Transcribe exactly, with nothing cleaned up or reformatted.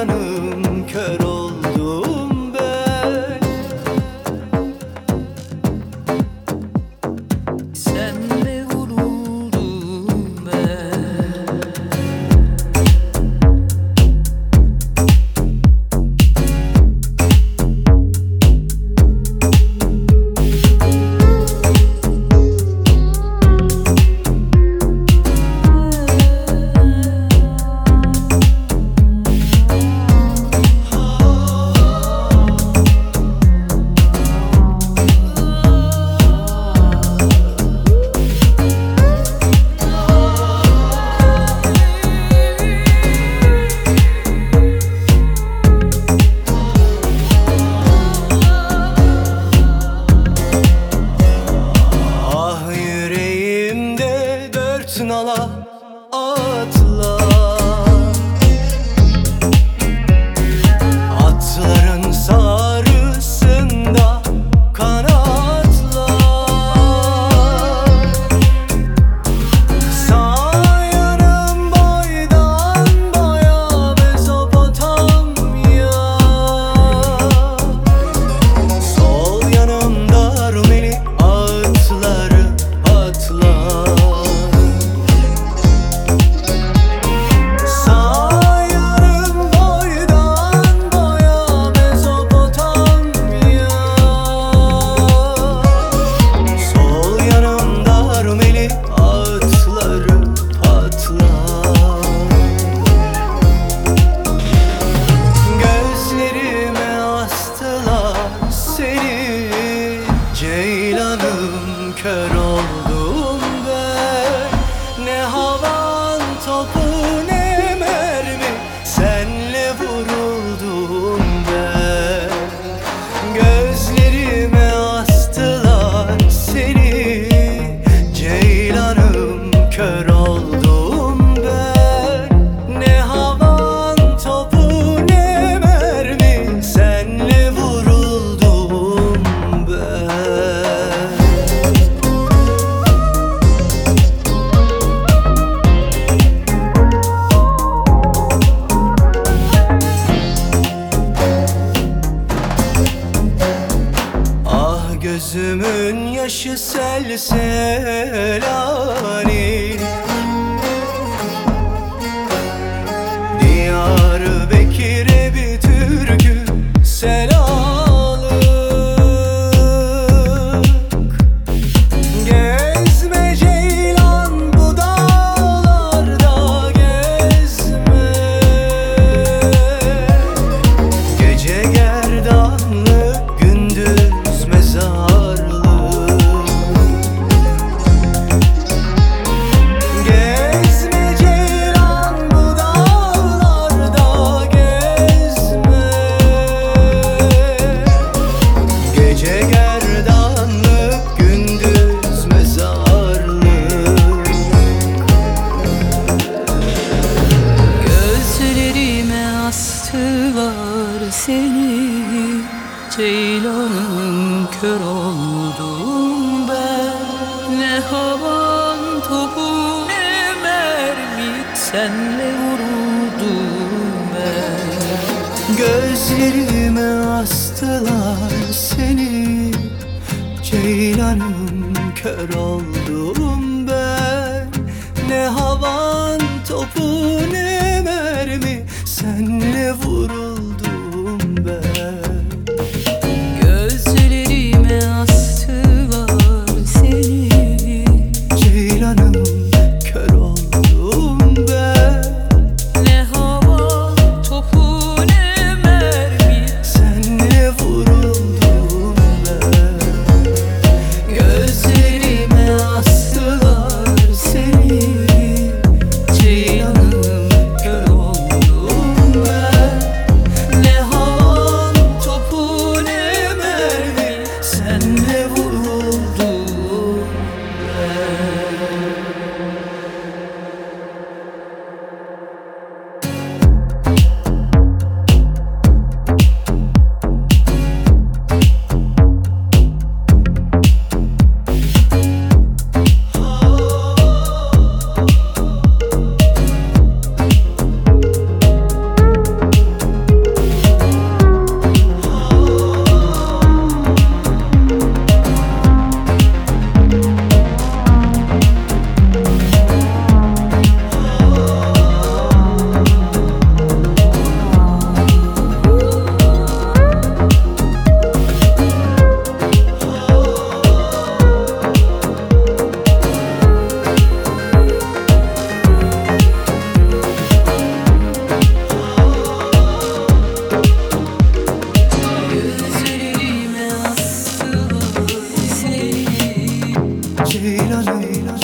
Ceylanım, kör oldum ben. Senle vuruldum ben. Nala atlar, atların sarısında kanatlar. Sağ yanım boydan boya Mezopotamya, sol yanımda Rumeli atları atlar. Ceylanım, kör oldum ben. Ne havan topu ne mermi, senle vuruldum ben. Gözlerime astılar seni, Ceylanım, kör oldum ben. Ne havan topu ne mermi, senle vuruldum ben. Gözümün yaşı sel selani, Diyarbakır'a bir türkü selalık. Gezme Ceylan bu dağlarda gezme, gece gerdanlık gündüz mezarlık. Gezme Ceylan bu dağlarda gezme, gece gerdanlık gündüz mezarlık. Gözlerime astılar seni, Ceylanım, kör oldum ben. Ne havan topu ne mermi, senle vuruldum ben. Gözlerime astılar seni, Ceylanım, kör oldum ben. Ne havan topu ne mermi, senle vuruldum ben. Gözlerime astılar seni, Ceylanım, kör oldum ben. ne hava topu ne mermi, Senle vuruldum ben. gözlerime astılar seni, Ceylanım, kör oldum ben. Ceylanım